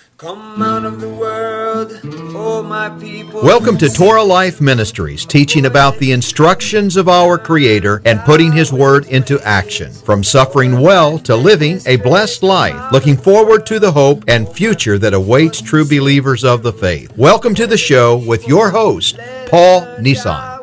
Come out of the world, oh my people. Welcome to Torah Life Ministries, teaching about the instructions of our Creator and putting His Word into action. From suffering well to living a blessed life, looking forward to the hope and future that awaits true believers of the faith. Welcome to the show with your host, Paul Nissan.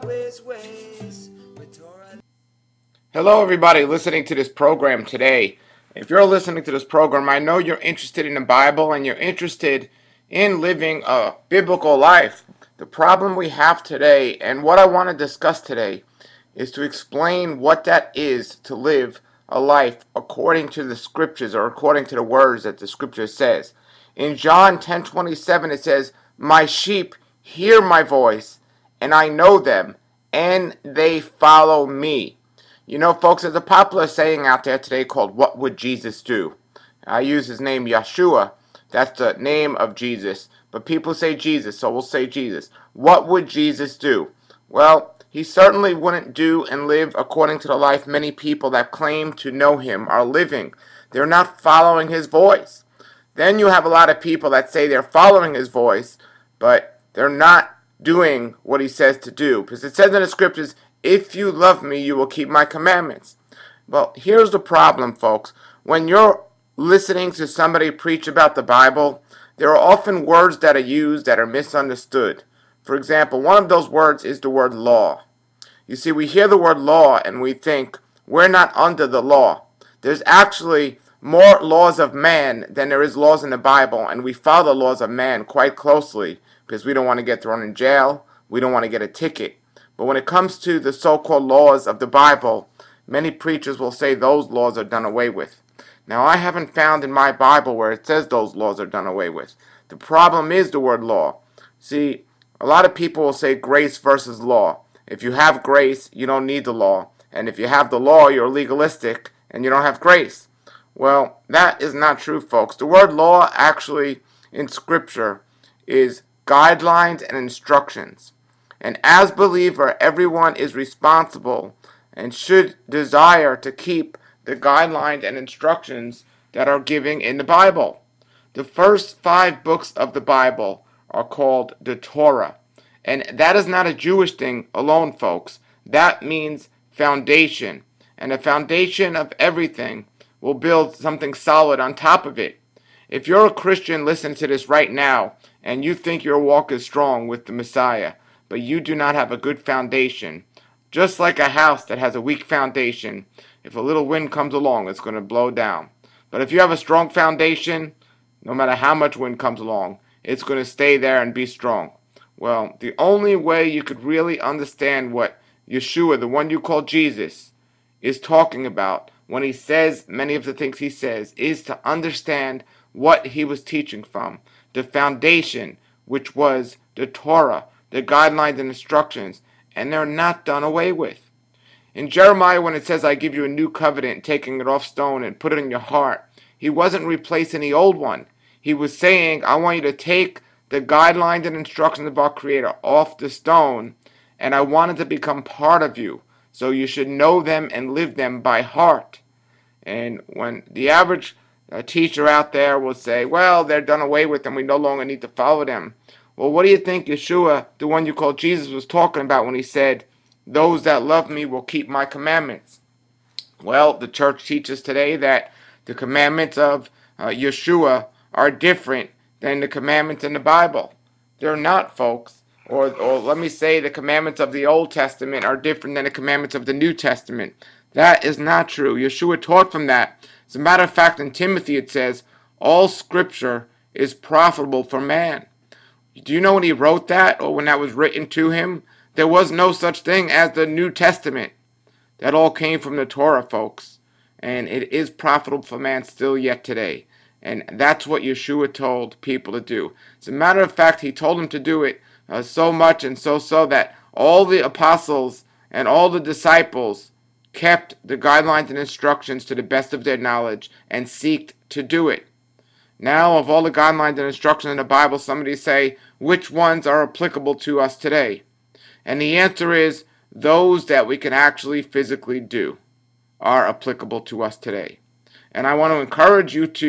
Hello, everybody listening to this program today. If you're listening to this program, I know you're interested in the Bible and you're interested in living a biblical life. The problem we have today, and what I want to discuss today, is to explain what that is to live a life according to the scriptures or according to the words that the scripture says. In John 10:27 it says, "My sheep hear my voice, and I know them, and they follow me." You know, folks, there's a popular saying out there today called, "What would Jesus do?" I use his name, Yeshua. That's the name of Jesus. But people say Jesus, so we'll say Jesus. What would Jesus do? Well, he certainly wouldn't do and live according to the life many people that claim to know him are living. They're not following his voice. Then you have a lot of people that say they're following his voice, but they're not doing what he says to do. Because it says in the scriptures, "If you love me, you will keep my commandments." Well, here's the problem, folks. When you're listening to somebody preach about the Bible, there are often words that are used that are misunderstood. For example, one of those words is the word law. You see, we hear the word law and we think we're not under the law. There's actually more laws of man than there is laws in the Bible, and we follow the laws of man quite closely because we don't want to get thrown in jail, we don't want to get a ticket. But when it comes to the so-called laws of the Bible, many preachers will say those laws are done away with. Now, I haven't found in my Bible where it says those laws are done away with. The problem is the word law. See, a lot of people will say grace versus law. If you have grace, you don't need the law. And if you have the law, you're legalistic and you don't have grace. Well, that is not true, folks. The word law actually in Scripture is guidelines and instructions. And as believer, everyone is responsible and should desire to keep the guidelines and instructions that are given in the Bible. The first 5 books of the Bible are called the Torah. And that is not a Jewish thing alone, folks. That means foundation. And the foundation of everything will build something solid on top of it. If you're a Christian listening to this right now, and you think your walk is strong with the Messiah, but you do not have a good foundation, just like a house that has a weak foundation, if a little wind comes along, it's going to blow down. But if you have a strong foundation, no matter how much wind comes along, it's going to stay there and be strong. Well, the only way you could really understand what Yeshua, the one you call Jesus, is talking about when he says many of the things he says is to understand what he was teaching from. The foundation, which was the Torah, the guidelines and instructions, and they're not done away with. In Jeremiah, when it says, "I give you a new covenant, taking it off stone and put it in your heart," he wasn't replacing the old one. He was saying, I want you to take the guidelines and instructions of our Creator off the stone, and I want it to become part of you. So you should know them and live them by heart. And when the average teacher out there will say, well, they're done away with and we no longer need to follow them. Well, what do you think Yeshua, the one you call Jesus, was talking about when he said, "Those that love me will keep my commandments"? Well, the church teaches today that the commandments of Yeshua are different than the commandments in the Bible. They're not, folks. Or let me say the commandments of the Old Testament are different than the commandments of the New Testament. That is not true. Yeshua taught from that. As a matter of fact, in Timothy it says, all scripture is profitable for man. Do you know when he wrote that, or when that was written to him? There was no such thing as the New Testament. That all came from the Torah, folks. And it is profitable for man still yet today. And that's what Yeshua told people to do. As a matter of fact, he told them to do it so much and so that all the apostles and all the disciples kept the guidelines and instructions to the best of their knowledge and seeked to do it. Now, of all the guidelines and instructions in the Bible, somebody say, which ones are applicable to us today? And the answer is, those that we can actually physically do are applicable to us today. And I want to encourage you to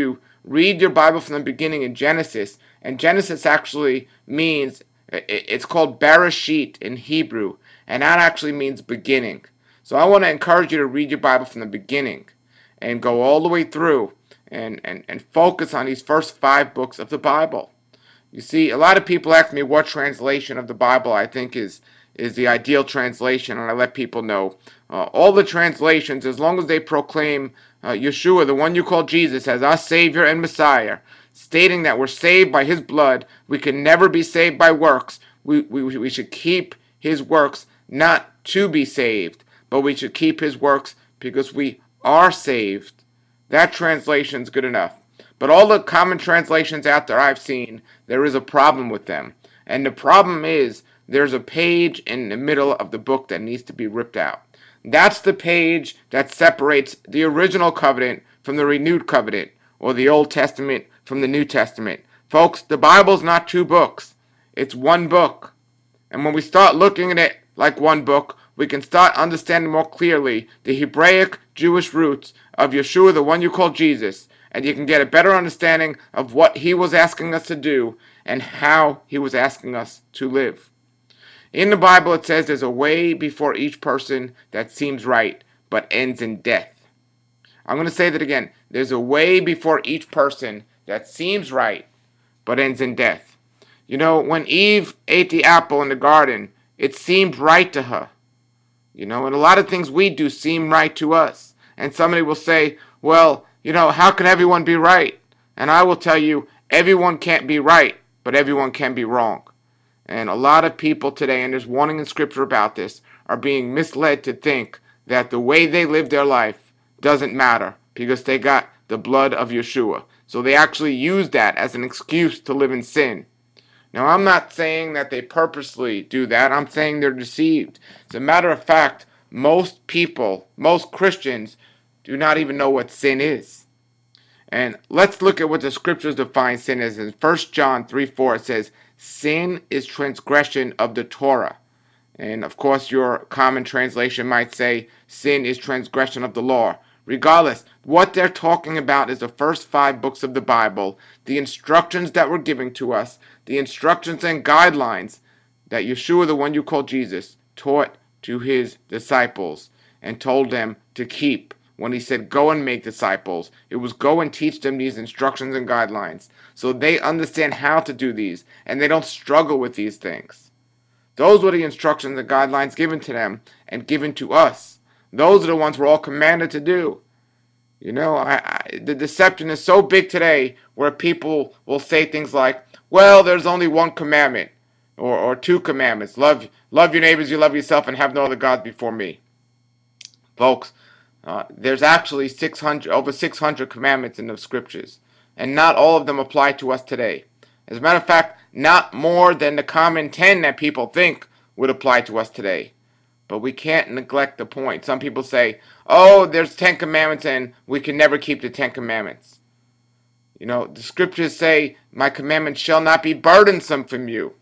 read your Bible from the beginning in Genesis. And Genesis actually means, it's called Bereshit in Hebrew, and that actually means beginning. So I want to encourage you to read your Bible from the beginning and go all the way through and focus on these first 5 books of the Bible. You see, a lot of people ask me what translation of the Bible I think is the ideal translation, and I let people know all the translations, as long as they proclaim Yeshua, the one you call Jesus, as our Savior and Messiah, stating that we're saved by His blood, we can never be saved by works. We should keep His works not to be saved, but we should keep His works because we are saved. That translation's good enough. But all the common translations out there I've seen, there is a problem with them. And the problem is there's a page in the middle of the book that needs to be ripped out. That's the page that separates the original covenant from the renewed covenant, or the Old Testament from the New Testament. Folks, the Bible's not 2 books. It's 1 book. And when we start looking at it like 1 book, we can start understanding more clearly the Hebraic Jewish roots of Yeshua, the one you call Jesus, and you can get a better understanding of what He was asking us to do and how He was asking us to live. In the Bible it says there's a way before each person that seems right, but ends in death. I'm going to say that again. There's a way before each person that seems right, but ends in death. You know, when Eve ate the apple in the garden, it seemed right to her. You know, and a lot of things we do seem right to us. And somebody will say, well, you know, how can everyone be right? And I will tell you, everyone can't be right, but everyone can be wrong. And a lot of people today, and there's warning in Scripture about this, are being misled to think that the way they live their life doesn't matter because they got the blood of Yeshua. So they actually use that as an excuse to live in sin. Now, I'm not saying that they purposely do that. I'm saying they're deceived. As a matter of fact, most people, most Christians, do not even know what sin is. And let's look at what the Scriptures define sin as. In 1 John 3:4, it says, sin is transgression of the Torah. And of course, your common translation might say, sin is transgression of the law. Regardless, what they're talking about is the first 5 books of the Bible, the instructions that were given to us, the instructions and guidelines that Yeshua, the one you call Jesus, taught to His disciples and told them to keep. When He said, go and make disciples, it was go and teach them these instructions and guidelines so they understand how to do these and they don't struggle with these things. Those were the instructions and guidelines given to them and given to us. Those are the ones we're all commanded to do. You know, the deception is so big today where people will say things like, well, there's only 1 commandment or 2 commandments. Love your neighbors, you love yourself, and have no other gods before me. Folks, there's actually over 600 commandments in the Scriptures, and not all of them apply to us today. As a matter of fact, not more than the common 10 that people think would apply to us today. But we can't neglect the point. Some people say, oh, there's 10 commandments and we can never keep the 10 commandments. You know, the Scriptures say, my commandments shall not be burdensome from you.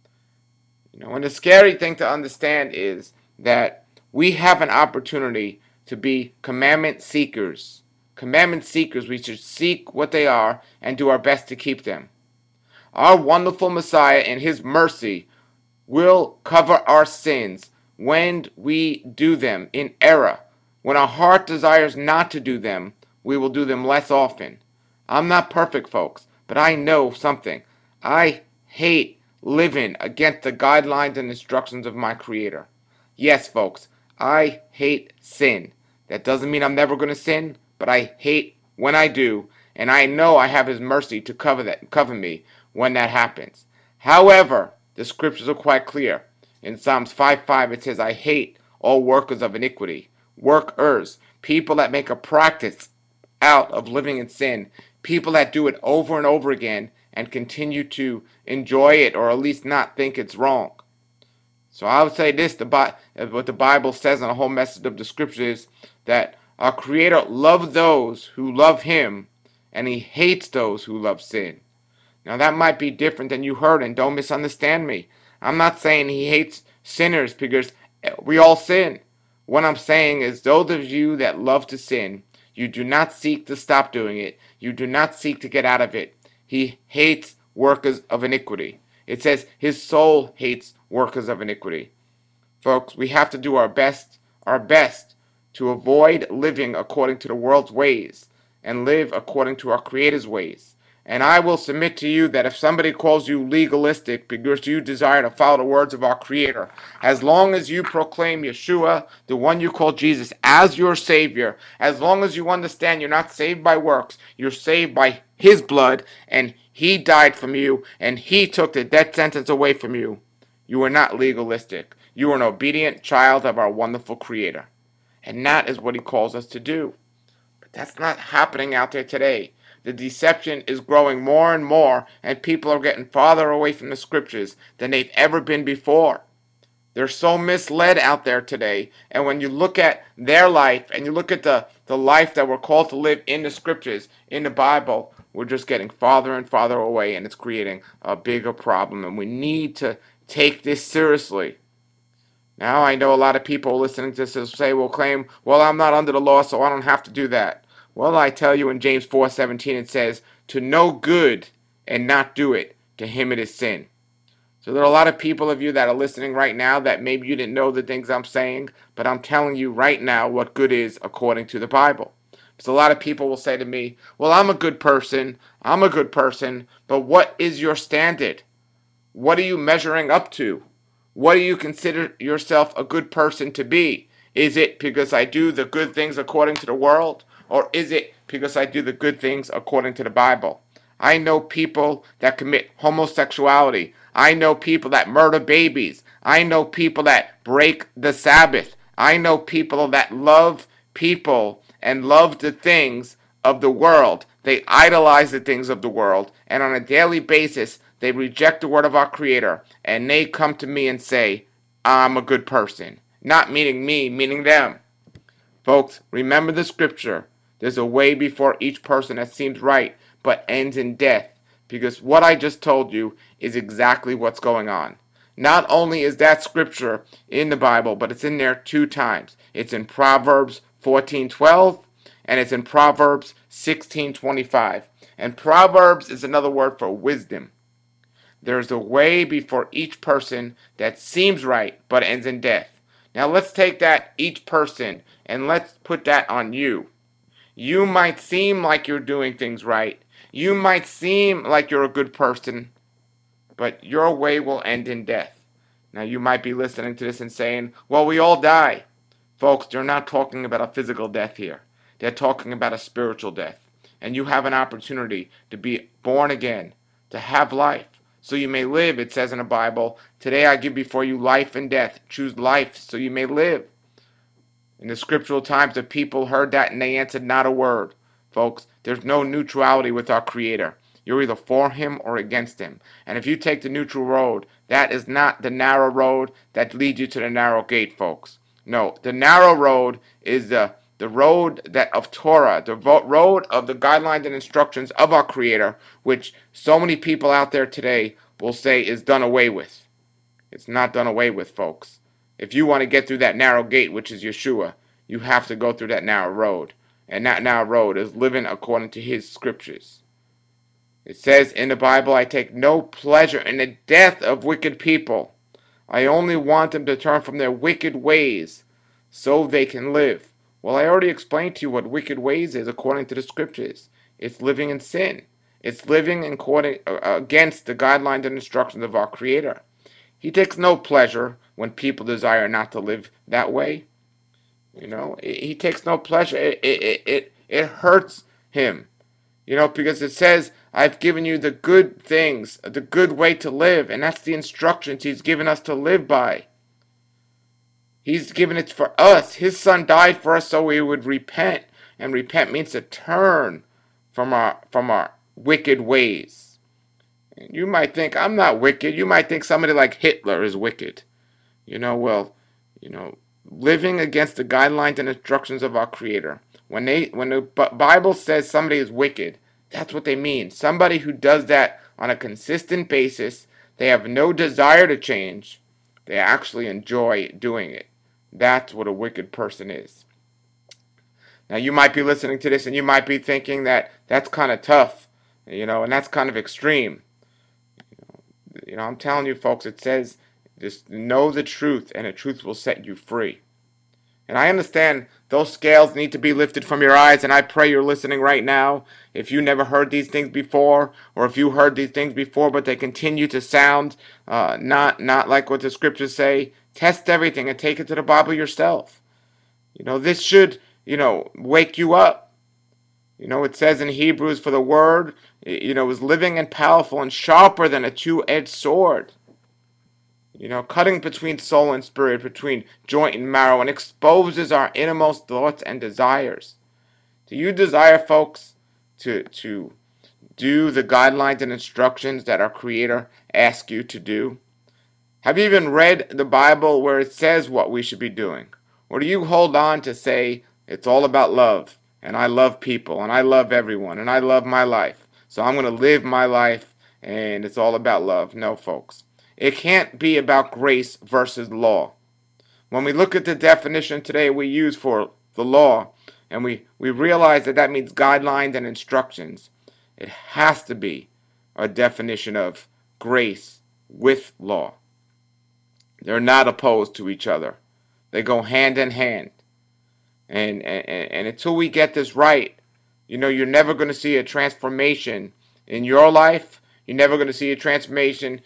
You know, and the scary thing to understand is that we have an opportunity to be commandment seekers. Commandment seekers, we should seek what they are and do our best to keep them. Our wonderful Messiah in His mercy will cover our sins when we do them in error. When our heart desires not to do them, we will do them less often. I'm not perfect, folks, but I know something. I hate living against the guidelines and instructions of my Creator. Yes, folks, I hate sin. That doesn't mean I'm never going to sin, but I hate when I do, and I know I have His mercy to cover me when that happens. However, the Scriptures are quite clear. In Psalms 5:5 it says, I hate all workers of iniquity. Workers, people that make a practice out of living in sin, people that do it over and over again and continue to enjoy it or at least not think it's wrong. So I would say this, what the Bible says in the whole message of the Scriptures is that our Creator loves those who love Him and He hates those who love sin. Now that might be different than you heard, and don't misunderstand me. I'm not saying He hates sinners because we all sin. What I'm saying is those of you that love to sin, You do not seek to stop doing it. You do not seek to get out of it. He hates workers of iniquity. It says his soul hates workers of iniquity. Folks, we have to do our best to avoid living according to the world's ways and live according to our Creator's ways. And I will submit to you that if somebody calls you legalistic because you desire to follow the words of our Creator, as long as you proclaim Yeshua, the one you call Jesus, as your Savior, as long as you understand you're not saved by works, you're saved by His blood, and He died from you, and He took the death sentence away from you, you are not legalistic. You are an obedient child of our wonderful Creator. And that is what He calls us to do. But that's not happening out there today. The deception is growing more and more, and people are getting farther away from the Scriptures than they've ever been before. They're so misled out there today. And when you look at their life and you look at the life that we're called to live in the Scriptures, in the Bible, we're just getting farther and farther away, and it's creating a bigger problem. And we need to take this seriously. Now I know a lot of people listening to this will say, will claim, well, I'm not under the law, so I don't have to do that. Well, I tell you in James 4:17 it says, to know good and not do it, to him it is sin. So there are a lot of people of you that are listening right now that maybe you didn't know the things I'm saying, but I'm telling you right now what good is according to the Bible. So a lot of people will say to me, well, I'm a good person, but what is your standard? What are you measuring up to? What do you consider yourself a good person to be? Is it because I do the good things according to the world? Or is it because I do the good things according to the Bible? I know people that commit homosexuality. I know people that murder babies. I know people that break the Sabbath. I know people that love people and love the things of the world. They idolize the things of the world. And on a daily basis, they reject the word of our Creator. And they come to me and say, I'm a good person. Not meaning me, meaning them. Folks, remember the scripture. There's a way before each person that seems right, but ends in death. Because what I just told you is exactly what's going on. Not only is that scripture in the Bible, but it's in there 2 times. It's in Proverbs 14:12, and it's in Proverbs 16:25. And Proverbs is another word for wisdom. There's a way before each person that seems right, but ends in death. Now let's take that each person and let's put that on you. You might seem like you're doing things right. You might seem like you're a good person, but your way will end in death. Now you might be listening to this and saying, well, we all die. Folks, they're not talking about a physical death here. They're talking about a spiritual death. And you have an opportunity to be born again, to have life. So you may live, it says in the Bible, today I give before you life and death. Choose life so you may live. In the scriptural times, the people heard that and they answered not a word. Folks, there's no neutrality with our Creator. You're either for Him or against Him. And if you take the neutral road, that is not the narrow road that leads you to the narrow gate, folks. No, the narrow road is the road that of Torah, the road of the guidelines and instructions of our Creator, which so many people out there today will say is done away with. It's not done away with, folks. If you want to get through that narrow gate, which is Yeshua, you have to go through that narrow road. And that narrow road is living according to His scriptures. It says in the Bible, I take no pleasure in the death of wicked people. I only want them to turn from their wicked ways so they can live. Well, I already explained to you what wicked ways is according to the scriptures. It's living in sin. It's living against the guidelines and instructions of our Creator. He takes no pleasure when people desire not to live that way. You know, he takes no pleasure. It hurts him. You know, because it says, I've given you the good things, the good way to live, and that's the instructions He's given us to live by. He's given it for us. His Son died for us so we would repent, and repent means to turn from our wicked ways. And you might think, I'm not wicked. You might think somebody like Hitler is wicked. Living against the guidelines and instructions of our Creator. When the Bible says somebody is wicked, that's what they mean. Somebody who does that on a consistent basis, they have no desire to change, they actually enjoy doing it. That's what a wicked person is. Now, you might be listening to this and you might be thinking that that's kind of tough, and that's kind of extreme. I'm telling you, folks, it says just know the truth and the truth will set you free. And I understand those scales need to be lifted from your eyes, and I pray you're listening right now. If you never heard these things before, or if you heard these things before, but they continue to sound not like what the scriptures say, test everything and take it to the Bible yourself. This should, wake you up. It says in Hebrews, for the word, is living and powerful and sharper than a two-edged sword. Cutting between soul and spirit, between joint and marrow, and exposes our innermost thoughts and desires. Do you desire, folks, to do the guidelines and instructions that our Creator asks you to do? Have you even read the Bible where it says what we should be doing? Or do you hold on to say, it's all about love, and I love people, and I love everyone, and I love my life, so I'm going to live my life, and it's all about love? No, folks. It can't be about grace versus law. When we look at the definition today we use for the law, and we realize that means guidelines and instructions, it has to be a definition of grace with law. They're not opposed to each other. They go hand in hand. And until we get this right, you're never going to see a transformation in your life. You're never going to see a transformation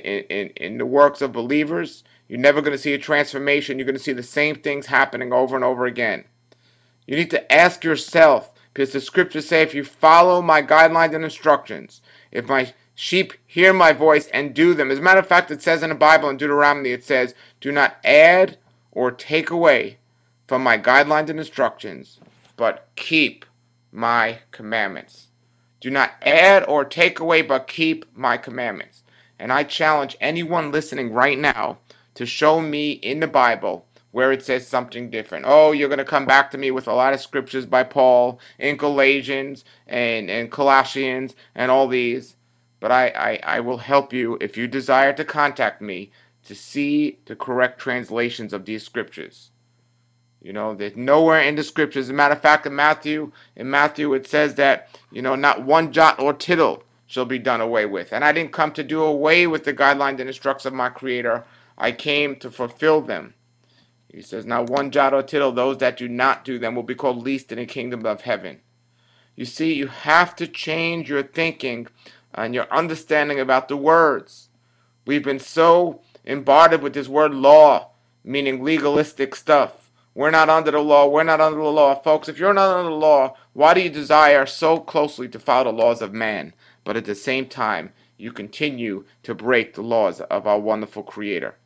in the works of believers. You're never going to see a transformation. You're going to see the same things happening over and over again. You need to ask yourself, because the scriptures say, if you follow my guidelines and instructions, if my sheep hear my voice and do them. As a matter of fact, it says in the Bible in Deuteronomy, it says, do not add or take away from my guidelines and instructions, but keep my commandments. Do not add or take away, but keep my commandments. And I challenge anyone listening right now to show me in the Bible where it says something different. Oh, you're going to come back to me with a lot of scriptures by Paul in Galatians and Colossians and all these. But I will help you if you desire to contact me to see the correct translations of these scriptures. There's nowhere in the scriptures. As a matter of fact, in Matthew it says that, not one jot or tittle shall be done away with. And I didn't come to do away with the guidelines and instructions of my Creator. I came to fulfill them. He says, not one jot or tittle, those that do not do them will be called least in the kingdom of heaven. You see, you have to change your thinking and your understanding about the words. We've been so bombarded with this word law, meaning legalistic stuff. We're not under the law. We're not under the law. Folks, if you're not under the law, why do you desire so closely to follow the laws of man? But at the same time, you continue to break the laws of our wonderful Creator.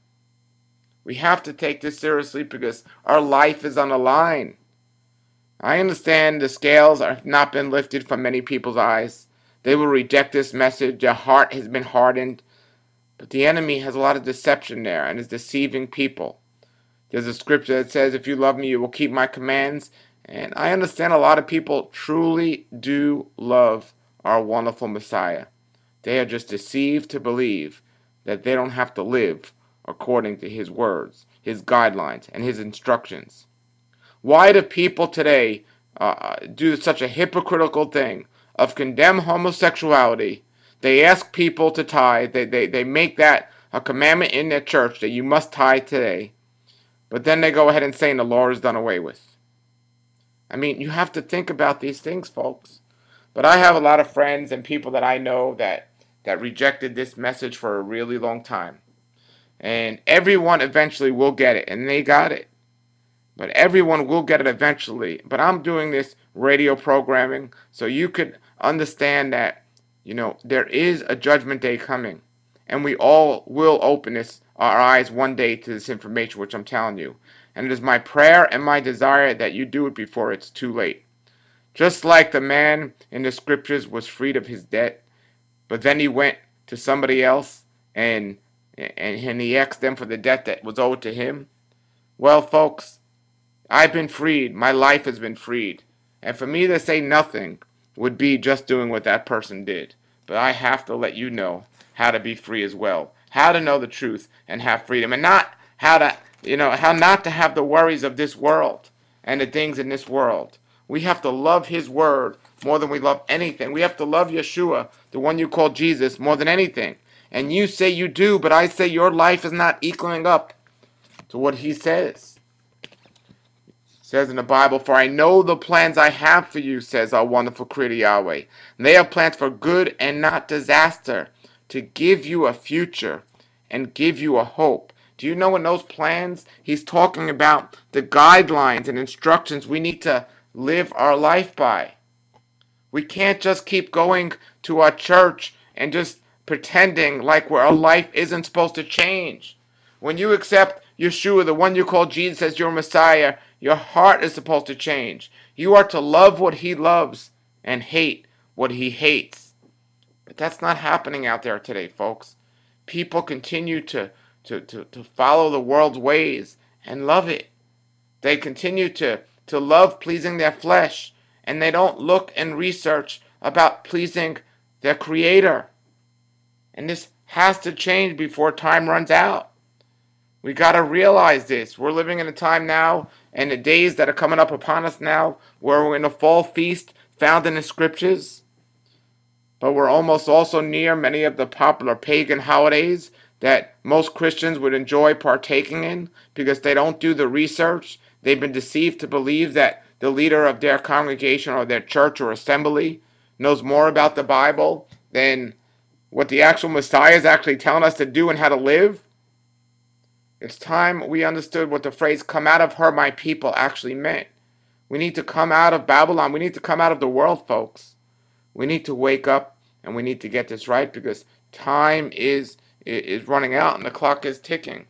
We have to take this seriously because our life is on the line. I understand the scales have not been lifted from many people's eyes. They will reject this message. Their heart has been hardened. But the enemy has a lot of deception there and is deceiving people. There's a scripture that says, if you love me, you will keep my commands. And I understand a lot of people truly do love our wonderful Messiah. They are just deceived to believe that they don't have to live according to his words, his guidelines, and his instructions. Why do people today do such a hypocritical thing of condemn homosexuality? They ask people to tithe. They make that a commandment in their church that you must tithe today. But then they go ahead and say the law is done away with. I mean, you have to think about these things, folks. But I have a lot of friends and people that I know that rejected this message for a really long time. And everyone eventually will get it, and they got it. But everyone will get it eventually. But I'm doing this radio programming so you could understand that, there is a judgment day coming. And we all will open our eyes one day to this information, which I'm telling you. And it is my prayer and my desire that you do it before it's too late. Just like the man in the scriptures was freed of his debt, but then he went to somebody else and he asked them for the debt that was owed to him. Well, folks, I've been freed. My life has been freed. And for me to say nothing would be just doing what that person did. But I have to let you know how to be free as well. How to know the truth and have freedom. And not how not to have the worries of this world and the things in this world. We have to love his word more than we love anything. We have to love Yeshua, the one you call Jesus, more than anything. And you say you do, but I say your life is not equaling up to what he says. It says in the Bible, "For I know the plans I have for you," says our wonderful Creator Yahweh. "And they are plans for good and not disaster, to give you a future and give you a hope." Do you know in those plans, he's talking about the guidelines and instructions we need to live our life by. We can't just keep going to our church and just pretending like our life isn't supposed to change. When you accept Yeshua, the one you call Jesus, as your Messiah, your heart is supposed to change. You are to love what he loves and hate what he hates. But that's not happening out there today, folks. People continue to follow the world's ways and love it. They continue to love pleasing their flesh, and they don't look and research about pleasing their Creator. And this has to change before time runs out. We got to realize this. We're living in a time now, and the days that are coming up upon us now, where we're in a fall feast found in the scriptures. But we're almost also near many of the popular pagan holidays that most Christians would enjoy partaking in because they don't do the research. They've been deceived to believe that the leader of their congregation or their church or assembly knows more about the Bible than what the actual Messiah is actually telling us to do and how to live. It's time we understood what the phrase "come out of her, my people" actually meant. We need to come out of Babylon. We need to come out of the world, folks. We need to wake up and we need to get this right because time is running out and the clock is ticking,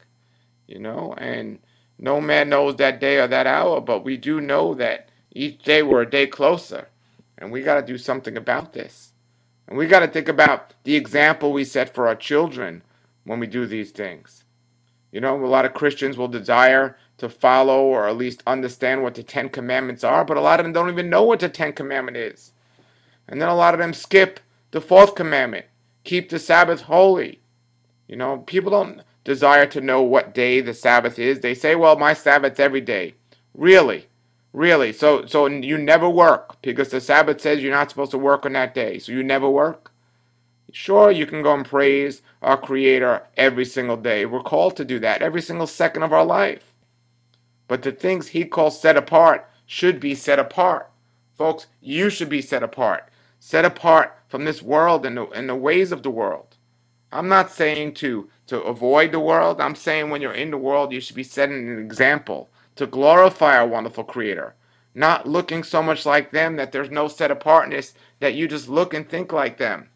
and no man knows that day or that hour, but we do know that each day we're a day closer, and we got to do something about this. And we got to think about the example we set for our children when we do these things. A lot of Christians will desire to follow or at least understand what the Ten Commandments are, but a lot of them don't even know what the Ten Commandment is. And then a lot of them skip the fourth commandment, keep the Sabbath holy. People don't desire to know what day the Sabbath is. They say, well, my Sabbath's every day. Really? Really? So you never work because the Sabbath says you're not supposed to work on that day. So you never work? Sure, you can go and praise our Creator every single day. We're called to do that every single second of our life. But the things he calls set apart should be set apart. Folks, you should be set apart from this world and the ways of the world. I'm not saying to avoid the world. I'm saying when you're in the world, you should be setting an example to glorify our wonderful Creator, not looking so much like them that there's no set apartness, that you just look and think like them.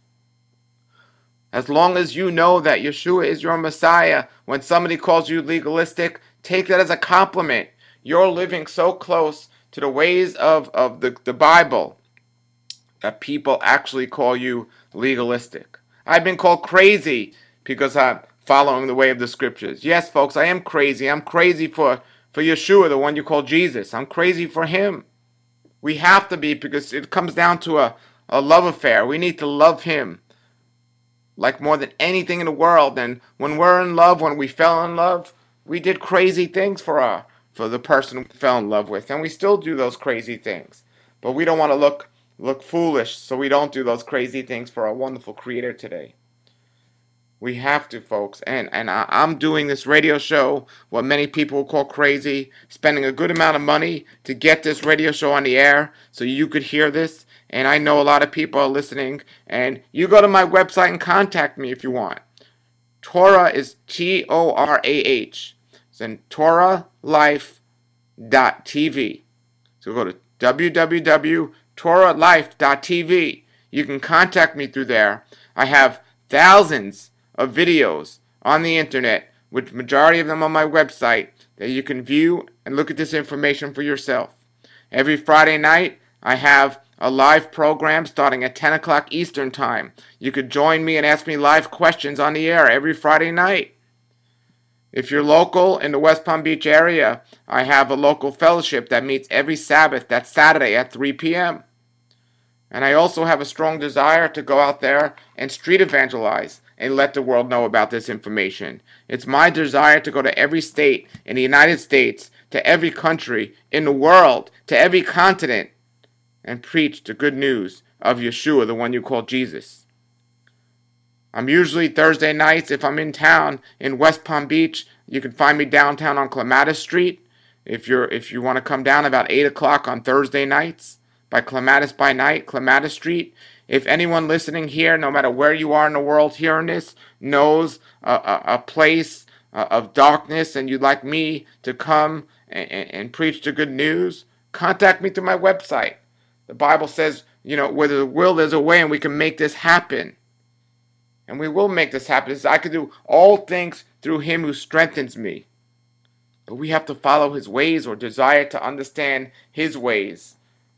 As long as you know that Yeshua is your Messiah, when somebody calls you legalistic, take that as a compliment. You're living so close to the ways of the Bible that people actually call you legalistic. I've been called crazy because I'm following the way of the scriptures. Yes, folks, I am crazy. I'm crazy for Yeshua, the one you call Jesus. I'm crazy for him. We have to be, because it comes down to a love affair. We need to love him like more than anything in the world. And when we're in love, when we fell in love, we did crazy things for the person we fell in love with. And we still do those crazy things. But we don't want to look foolish, so we don't do those crazy things for our wonderful Creator today. We have to, folks. And I'm doing this radio show, what many people will call crazy, spending a good amount of money to get this radio show on the air so you could hear this. And I know a lot of people are listening. And you go to my website and contact me if you want. Torah is Torah. It's in TorahLife.tv. So go to www.TorahLife.tv. You can contact me through there. I have thousands of videos on the internet, with majority of them on my website, that you can view and look at this information for yourself. Every Friday night, I have a live program starting at 10 o'clock Eastern Time. You could join me and ask me live questions on the air every Friday night. If you're local in the West Palm Beach area, I have a local fellowship that meets every Sabbath. That's Saturday at 3 p.m. And I also have a strong desire to go out there and street evangelize and let the world know about this information. It's my desire to go to every state in the United States, to every country in the world, to every continent, and preach the good news of Yeshua, the one you call Jesus. I'm usually Thursday nights. If I'm in town in West Palm Beach, you can find me downtown on Clematis Street. If you want to come down about 8 o'clock on Thursday nights by Clematis by Night, Clematis Street. If anyone listening here, no matter where you are in the world hearing this, knows a place of darkness and you'd like me to come and preach the good news, contact me through my website. The Bible says, where there's a will, there's a way, and we can make this happen. And we will make this happen. I can do all things through him who strengthens me. But we have to follow his ways or desire to understand his ways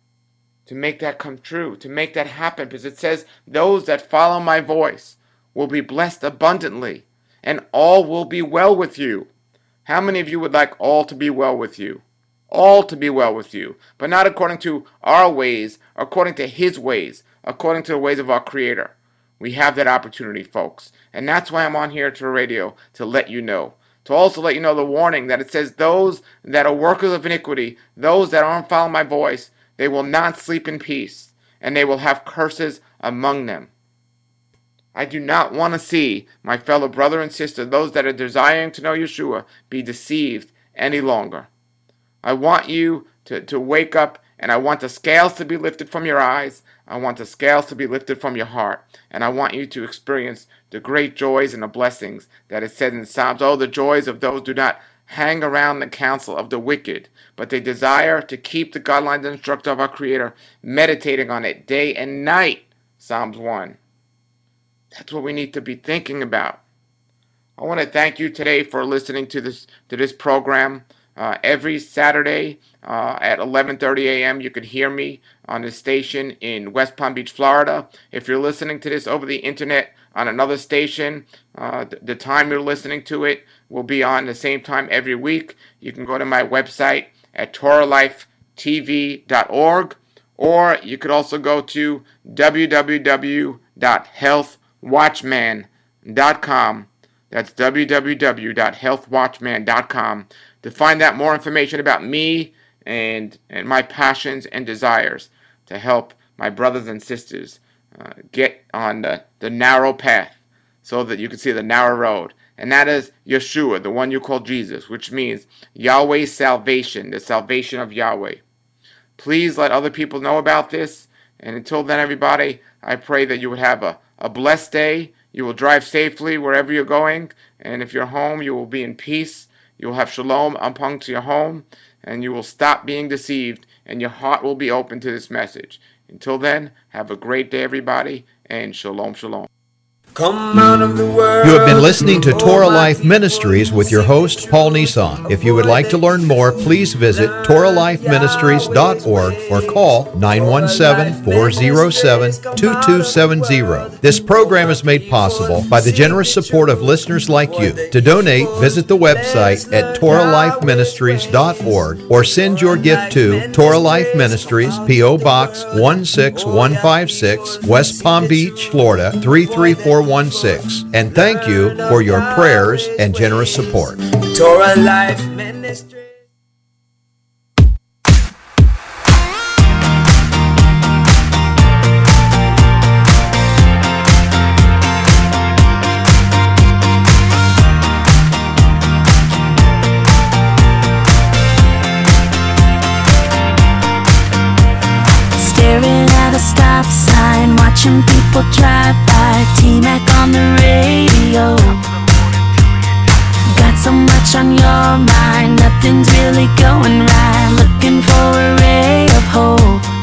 to make that come true, to make that happen. Because it says, those that follow my voice will be blessed abundantly, and all will be well with you. How many of you would like all to be well with you? All to be well with you, but not according to our ways, according to his ways, according to the ways of our Creator. We have that opportunity, folks. And that's why I'm on here to the radio, to let you know. To also let you know the warning that it says those that are workers of iniquity, those that aren't following my voice, they will not sleep in peace, and they will have curses among them. I do not want to see my fellow brother and sister, those that are desiring to know Yeshua, be deceived any longer. I want you to wake up, and I want the scales to be lifted from your eyes. I want the scales to be lifted from your heart. And I want you to experience the great joys and the blessings that it says in Psalms. Oh, the joys of those who do not hang around the counsel of the wicked, but they desire to keep the guidelines and instruction of our Creator, meditating on it day and night. Psalms 1. That's what we need to be thinking about. I want to thank you today for listening to this program. Every Saturday at 11:30 a.m. you can hear me on the station in West Palm Beach, Florida. If you're listening to this over the internet on another station, the time you're listening to it will be on the same time every week. You can go to my website at TorahLifeTV.org, or you could also go to www.healthwatchman.com. That's www.healthwatchman.com to find out more information about me and my passions and desires to help my brothers and sisters get on the narrow path so that you can see the narrow road. And that is Yeshua, the one you call Jesus, which means Yahweh's salvation, the salvation of Yahweh. Please let other people know about this. And until then, everybody, I pray that you would have a blessed day. You will drive safely wherever you're going. And if you're home, you will be in peace. You will have shalom upon to your home. And you will stop being deceived. And your heart will be open to this message. Until then, have a great day, everybody. And shalom, shalom. Come out of the world. You have been listening to Torah Life Ministries with your host, Paul Nissan. If you would like to learn more, please visit TorahLifeMinistries.org or call 917-407-2270. This program is made possible by the generous support of listeners like you. To donate, visit the website at TorahLifeMinistries.org or send your gift to Torah Life Ministries, P.O. Box 16156, West Palm Beach, Florida 33416. And thank you for your prayers and generous support. Torah Life Ministry. Staring at a stop sign, watching people drive by, T-Mac on the radio. Got so much on your mind, nothing's really going right. Looking for a ray of hope.